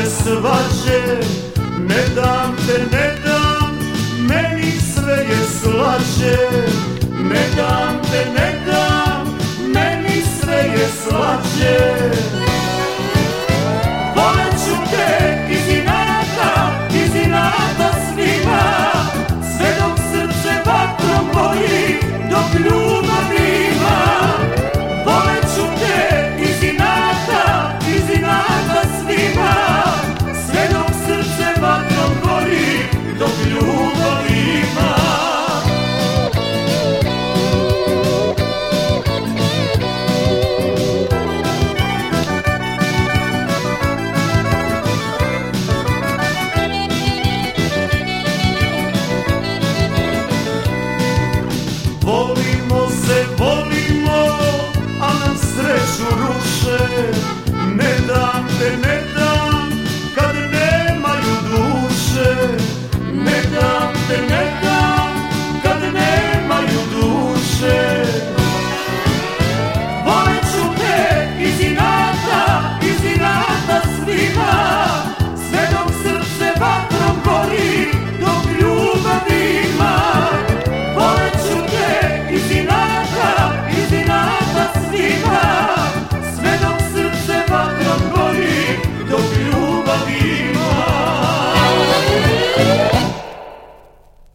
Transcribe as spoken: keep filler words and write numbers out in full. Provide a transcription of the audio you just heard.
naše svađe. Ne dam te, ne dam, meni sve je slađe. Ne dam te, ne dam, meni sve je slađe. Voleću te iz inata, iz inata svima, sve dok srce vatrom boji, dok ljubav ima. Voleću te iz inata, iz inata svima, sve dok srce vatrom gori, dok ljubav ima. Volimo se, volimo, a nam sreću ruše. Ne dam te, ne